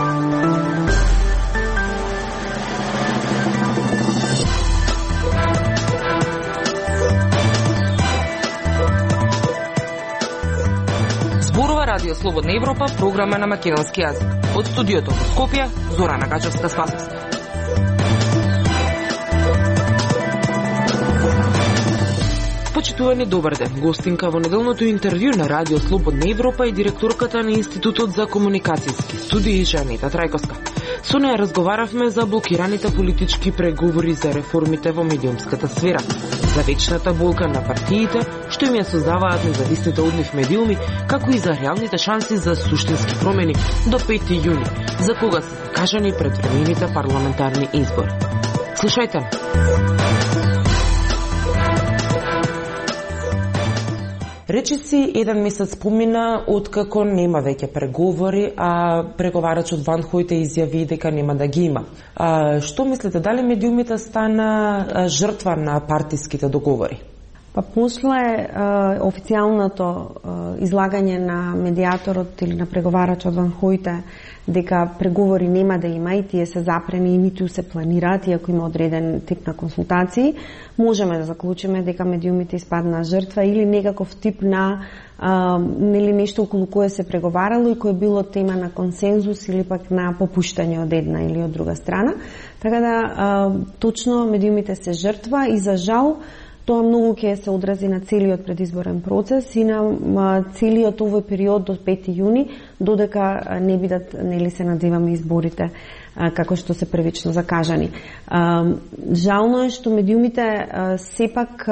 Радио Слободна Европа, програма на македонски јазик. Од студиото во Скопје, Зорана Гачевска-Спасовска. Почитувани, добар ден. Гостинка во неделното интервју на Радио Слободна Европа е директорката на Институтот за комуникацијски студии Жанета Трајковска. Со неја разговаравме за блокираните политички преговори за реформите во медиумската сфера, за вечната болка на партиите, што им ја создаваат независните од нив медиуми, како и за реалните шанси за суштински промени до 5 јуни, за кога се закажани предвремените парламентарни избори. Слушајте. Речиси еден месец помина откако нема веќе преговори, а преговарачот Ван Хојте изјави дека нема да ги има. Што мислите, дали медиумите стана жртва на партиските договори? Па после официјалното излагање на медиаторот или на преговарачот Ван Хојте дека преговори нема да има и тие се запрени и ниту се планираат, иако има одреден тип на консултации, можеме да заклучиме дека медиумите испаднаа жртва или некаков тип на нели нешто околу кое се преговарало и кое било тема на консензус или пак на попуштање од една или од друга страна. Така да точно медиумите се жртва и за жал тоа многу ќе се одрази на целиот предизборен процес и на целиот овој период до 5 јуни, додека не бидат, нели се надеваме, изборите како што се првично закажани. Жално е што медиумите сепак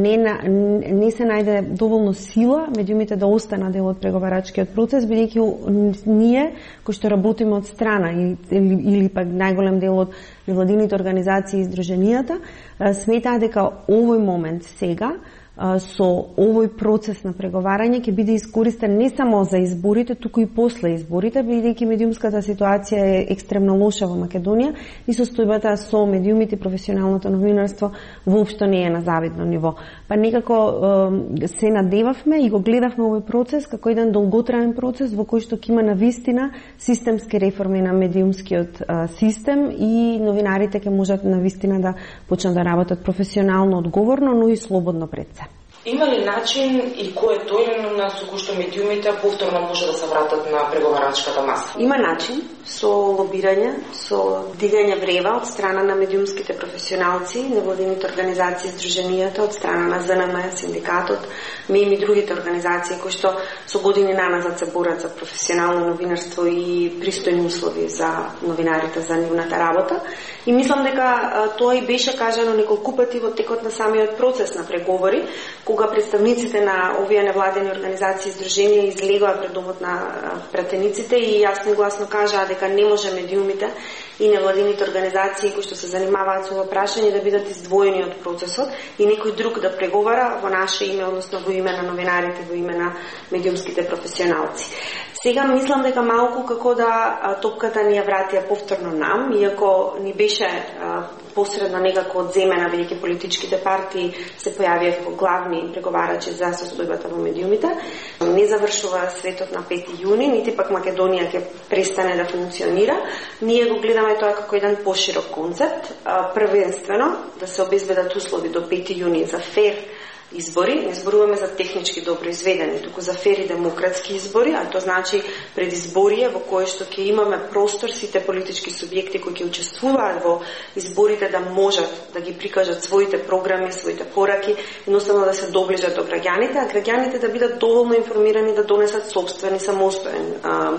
не се најде доволно сила медиумите да останат дел од преговарачкиот процес, бидејќи ние кои што работиме од страна или пак најголем дел од невладините организации и издруженијата сметаа дека овој момент сега со овој процес на преговарање ќе биде искористен не само за изборите, туку и после изборите, бидејќи медиумската ситуација е екстремно лоша во Македонија и состојбата со медиумите и професионалното новинарство воопшто не е на завидно ниво. Па некако се надевавме и го гледавме овој процес како еден долготраен процес во кој што ќе има навистина системски реформи на медиумскиот систем и новинарите ќе можат навистина да почнат да работат професионално, одговорно, но и слободно пред се. Има ли начин и кој е тој на со кој што медиумите повторно може да се вратат на преговарачката маса? Има начин со лобирање, со дигање врева од страна на медиумските професионалци, невладините организации, издруженијата, од страна на ЗНМ, синдикатот, МИМ и другите организации кои што со години наназад се борат за професионално новинарство и пристојни услови за новинарите за нивната работа. И мислам дека тоа и беше кажано неколку пати во текот на самиот процес на преговори, кога представниците на овие невладени организации и издруженија излегоа пред домот на пратениците и јасно и гласно кажаа дека не може медиумите и невладените организации кои што се занимаваат со ова прашање да бидат издвоени од процесот и некој друг да преговара во наше име, односно во име на новинарите, во име на медиумските професионалци. Сега мислам дека малку како да топката ни ја вратија повторно нам, иако ни беше посредно некако одземена, бидејќи политичките партии се појавија како главни преговарачи за состојбата во медиумите. Не завршува светот на 5 јуни, нити пак Македонија ќе престане да функционира. Ние го гледаме тоа како еден поширок концепт, првенствено да се обезбедат услови до 5 јуни за фер избори, не зборуваме за технички добро изведени, туку за фер и демократски избори, а тоа значи предизборие во кое што ќе имаме простор сите политички субјекти кои ќе учествуваат во изборите да можат да ги прикажат своите програми, своите пораки, едноставно да се доближат до граѓаните, а граѓаните да бидат доволно информирани да донесат сопствен и самостоен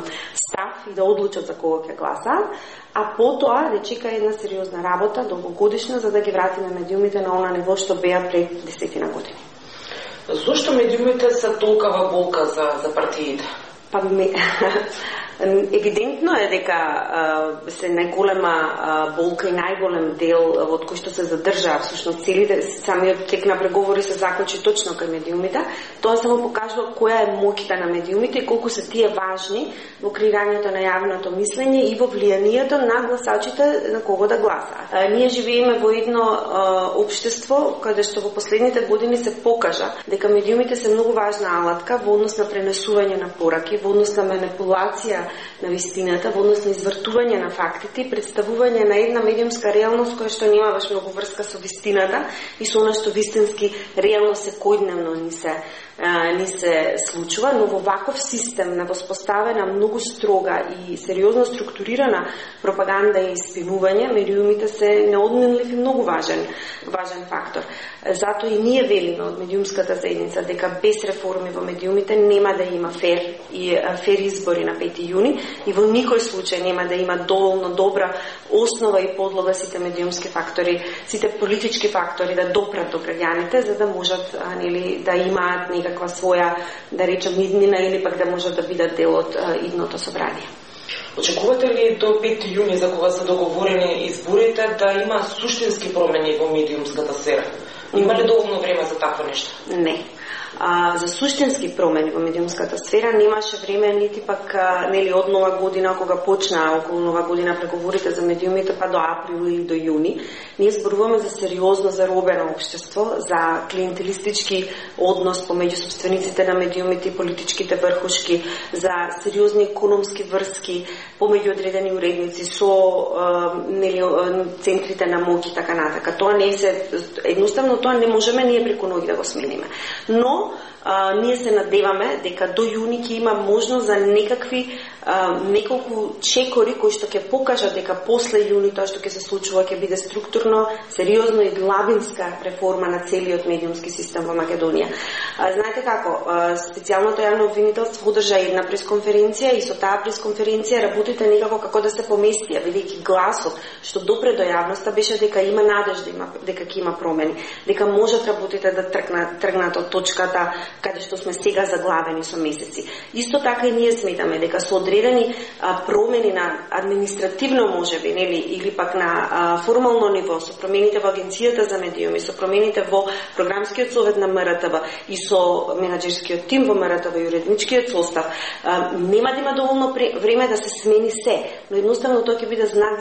став и да одлучат за кого ќе гласаат, а потоа да чека една сериозна работа, долгогодишна, за да ги вратиме медиумите на она ниво што беа пред 10 години. Зошто медиумите се толкова болка за партиите? Па евидентно е дека се најголема болка и најголем дел од кој што се задржаа всушност целите самиот тек на преговори се заклучи точно кај медиумите. Тоа само покажува која е моќта на медиумите и колку се тие важни во креирањето на јавното мислење и во влијанието на гласачите на кого да гласаат. Ние живееме во едно општество каде што во последните години се покажа дека медиумите се многу важна алатка во однос на пренесување на пораки, во однос на манипулација на вистината, во однос на извртување на фактите, представување на една медиумска реалност која што нема баш многу врска со вистината и со она што вистински реално секојдневно ни се случува, но во ваков систем на воспоставена многу строга и сериозно структурирана пропаганда и спинување, медиумите се неодменлив и многу важен фактор. Затоа и ние велиме од медиумската заедница дека без реформи во медиумите нема да има фер избори на 5 јуни и во никој случај нема да има доволно добра основа и подлога сите медиумски фактори, сите политички фактори да допрат до граѓаните за да можат да имаат некаква своја, да речем, иднина или пак да можат да бидат дел од идното собрание. Очекувате ли до 5 јуни за кога се договорени изборите да има суштински промени во медиумската сфера? Има ли доволно време за такво нешто? Не. За суштински промени во медиумската сфера немаше време нити пак од нова година, кога почна околу нова година преговорите за медиумите, па до април или до јуни. Ние зборуваме за сериозно заробено општество, за клиентелистички однос помеѓу собствениците на медиумите и политичките врхушки, за сериозни економски врски помеѓу одредени уредници со центрите на моќ и така натака. Тоа не се едноставно тоа не можеме ние преку ноги да го смениме. Но ние се надеваме дека до јуни ќе има можност за неколку чекори кои што ќе покажат дека после јуни тоа што ќе се случува ќе биде структурно, сериозно и длабинска реформа на целиот медиумски систем во Македонија. Знаете како, специјалното јавно обвинителство одржа една пресконференција и со таа пресконференција работите некако како да се поместија, бидејќи гласот што допре до јавноста беше дека има надежда, дека ќе има промени, дека можат работите да тргнат од точката каде што сме сега заглавени со месеци. Исто така и ние сметаме дека со одредени промени на административно можеби, или пак на формално ниво, со промените во Агенцијата за медиуми, со промените во програмскиот совет на МРТВ и со менаџерскиот тим во МРТВ и уредничкиот состав, нема да има доволно време да се смени се, но едноставно тоа ќе биде знак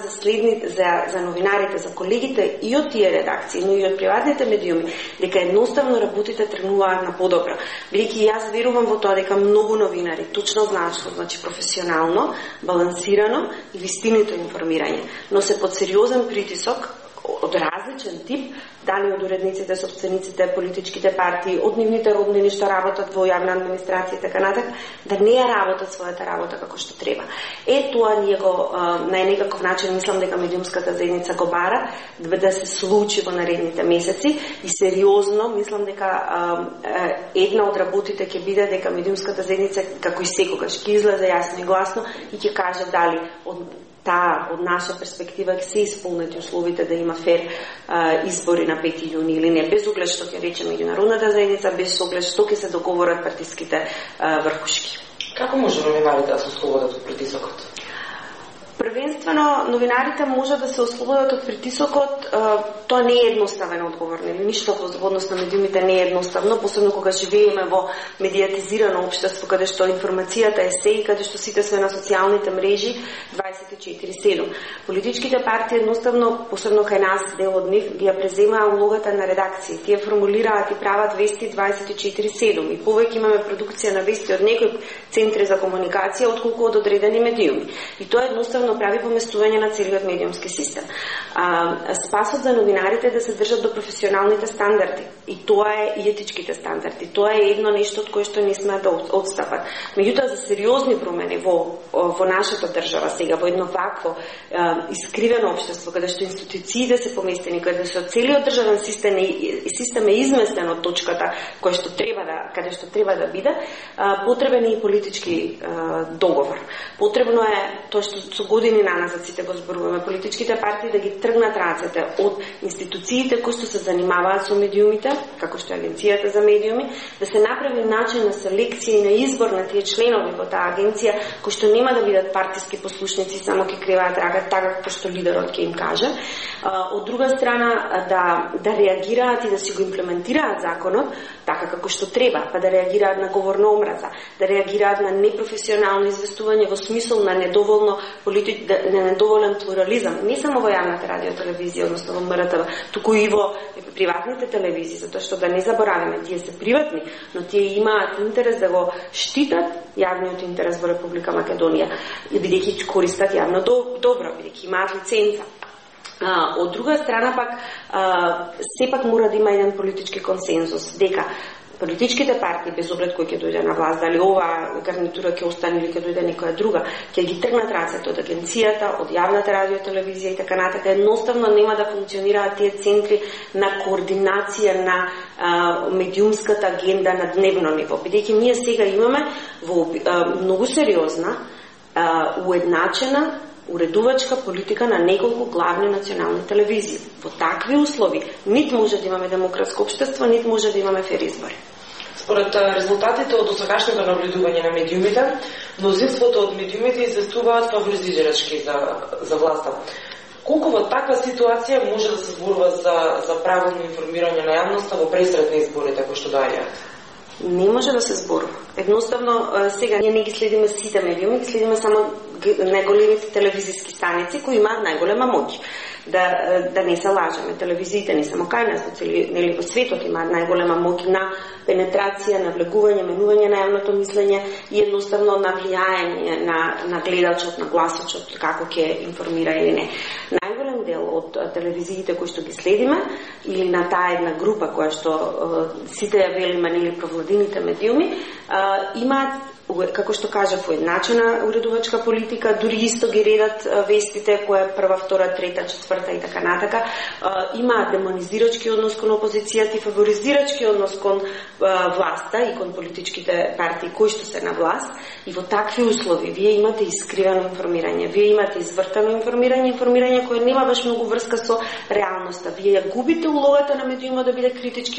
за новинарите, за колегите и од тие редакции, но и од приватните медиуми, дека едноставно работите тргнуваат на подобро. Бидејќи јас верувам во тоа дека многу новинари точно знаат што значи професионално, балансирано и вистинито информирање, но се под сериозен притисок од различен тип, дали од уредниците, собствениците, политичките партии, од нивните роднини што работат во јавна администрација и така натак, да не ја работат својата работа како што треба. Тоа ние го на некаков начин мислам дека медиумската заедница го бара да се случи во наредните месеци и сериозно мислам дека една од работите ќе биде дека медиумската заедница како и секогаш ќе излезе јасно и гласно и ќе каже дали од наша перспектива се исполнети условите да има фер избори на 5 јуни или не, без оглед што ќе рече меѓународната заедница, без оглед што ќе се договорат партиските врхушки. Како може новинарите да се ослободат од притисокот? Првенствено, новинарите може да се ослободат од притисокот, тоа не е едноставен одговор, ништо во однос на медиумите не е едноставно, посебно кога живееме во медијатизирано општество, каде што информацијата е се и каде што сите сме на социјалните мрежи 24/7. Политичките партии едноставно, посебно кај нас, дел од нив, ги ја преземаа улогата на редакции. Тие формулираат и прават вести 24/7 и повеќе имаме продукција на вести од некои центри за комуникација отколку од одредени медиуми. И тоа едноставно прави поместување на целиот медиумски систем. Спасот за новинарите е да се држат до професионалните стандарди. И тоа е и етичките стандарди. Тоа е едно нешто од кое што не сме да отстапат. Меѓутоа, за сериозни промени во нашата држава сега, во едно вакво искривено општество, каде што институциите се поместени, каде што целиот државен систем е изместен од точката каде што треба да биде, потребен е и политички договор. Потребно е тоа што со години наназад сите го зборуваме, политичките партии да ги тргнат рацете од институциите кои што се занимаваат со медиумите, како што е Агенцијата за медиуми, да се направи начин на селекција и на избор на тие членови во таа агенција, кои што нема да бидат партиски послушници, само ќе криваат рага така како што лидерот ќе им каже. Од друга страна, да реагираат и да си го имплементираат законот така како што треба, па да реагираат на говор на омраза, да реагираат на непрофесионално известување во смисол на недоволно политичко недоволен плурализам, не само во јавната радиотелевизија, односно во МРТВ, туку и во приватните телевизии, затоа што да не забораваме, тие се приватни, но тие имаат интерес да го штитат јавниот интерес во Република Македонија, бидејќи користат јавно добро, бидејќи имаат лиценца. Од друга страна пак, сепак мора да има еден политички консензус, дека политичките партии, без оглед кој ќе дојде на власт, дали ова гарнитура ќе остане или ќе дојде некоја друга, ќе ги тргнат рацете од агенцијата, од јавната радиотелевизија и така натака. Едноставно нема да функционираат тие центри на координација на медиумската агенда на дневно ниво. Бидејќи ние сега имаме во многу сериозна, уедначена уредувачка политика на неколку главни национални телевизии. Во такви услови нит може да имаме демократско општество, нит може да имаме фер избори. Според резултатите од досегашното наблюдување на медиумите, мнозинството од медиумите известуваат фаворизирачки за власта. Колку во таква ситуација може да се зборува за правилно информирање на јавноста во пресред на изборите кои што доаѓаат? Не може да се зборува. Едноставно, сега ние не ги следиме сите медиуми, ги следиме само најголемите телевизиски станици кои имаат најголема моќ. Да не се лажеме, телевизиите не само кај нас, нели во светот имаат најголема моќ на пенетрација, на влегување, менување на јавното мислење и едноставно на влијање на гледачот, на гласачот, како ќе информира или не. Најголем дел од телевизиите кои што ги следиме или на таа една група која што сите ја велиме или провладините медиуми, имаат, како што кажав, уедначена уредувачка политика, дури исто ги редат вестите која е прва, втора, трета, четврта и така натака. Имаат демонизирачки однос кон опозицијата и фаворизирачки однос кон власта и кон политичките партии кои што се на власт. И во такви услови вие имате искривено информирање, вие имате извртано информирање кое нема баш многу врска со реалноста. Вие ја губите улогата на медиумот да биде критички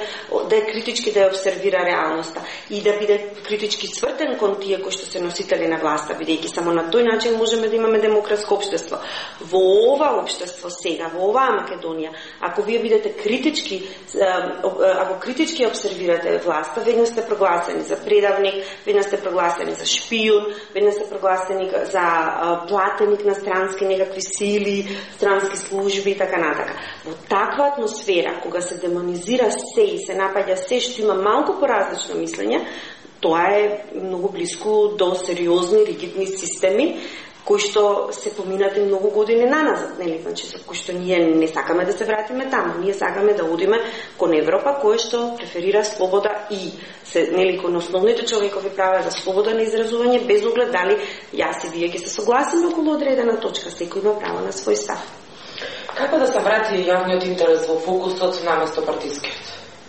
да ја обсервира реалноста и да биде критички свртен кон тие кои што се носители на власта, бидејќи само на тој начин можеме да имаме демократско општество. Во ова општество сега, во оваа Македонија, ако вие бидете критички, ако критички обсервирате власта, веднаш сте прогласени за предавник, веднаш сте прогласени за шпион, веднаш сте прогласени за платеник на странски некакви сили, странски служби и така натака. Во таква атмосфера, кога се демонизира се и се напаѓа се што има малку поразлично мислење, тоа е многу близко до сериозни, ригидни системи, кои што се поминати многу години наназад, нели? Значи, кои што ние не сакаме да се вратиме таму, ние сакаме да одиме кон Европа, која што преферира слобода и се, нели, кон основните човекови права за слобода на изразување, без оглед дали јас и вие ќе се согласиме околу одредена точка, секој има право на свој став. Како да се врати јавниот интерес во фокусот наместо партискиот?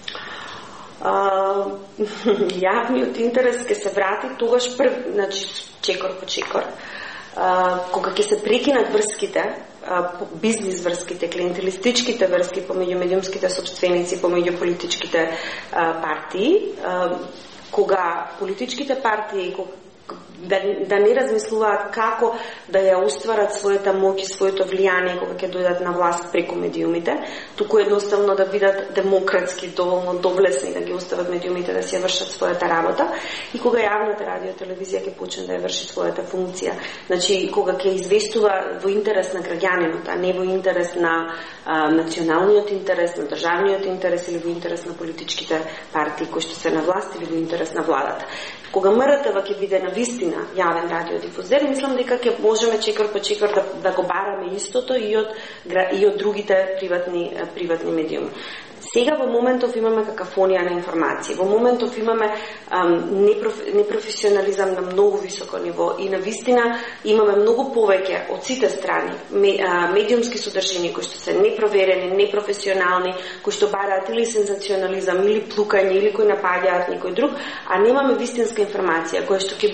Јавниот интерес ќе се врати тогаш значи чекор по чекор, кога ќе се прекинат врските, бизнис врските, клиентелистичките врски помеѓу медиумските собственици, помеѓу политичките партии, кога политичките партии да не размислуваат како да ја остварат својата моќ и своето влијание кога ќе дојдат на власт преку медиумите, туку едноставно да бидат демократски, доволно доблесни да ги остават медиумите да си ја вршат својата работа и кога јавната радиотелевизија ќе почне да ја врши својата функција. Значи, кога ќе известува во интерес на граѓанинот, а не во интерес на националниот интерес, на државниот интерес или во интерес на политичките партии кои што се на власт или во интерес на владата. Кога МРТВ ќе биде на вистина јавен радиодифузер, мислам дека ќе можеме чекор по чекор да го бараме истото и од другите приватни медиуми. Сега во моментов имаме какафонија на информации, во моментов имаме непрофесионализам на многу високо ниво и на вистина имаме многу повеќе од сите страни медиумски содржини кои што се непроверени, непрофесионални, кои што бараат или сензационализам, или плукање, или кои напаѓаат некој друг, а немаме вистинска информација која што ќе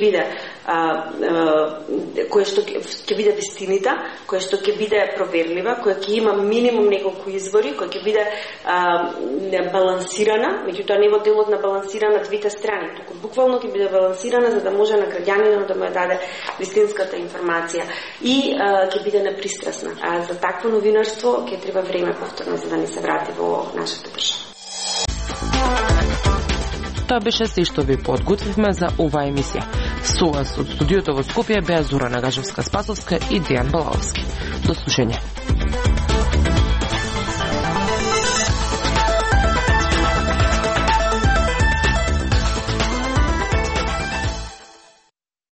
биде вистинита, која што ќе биде проверлива, која ќе има минимум неколку извори, која ќе биде балансирана, меѓутоа не во делот на балансирана двете страни, туку буквално ќе биде балансирана за да може на граѓанинот да му ја даде вистинската информација и ќе биде непристрасна. А за такво новинарство ќе треба време повторно за да не се врати во нашата држава. Тоа беше се што ви подготвивме за оваа емисија. Со вас од студиото во Скопје беа Зора Нагажевска-Спасовска и Дејан Балаовски. До слушање.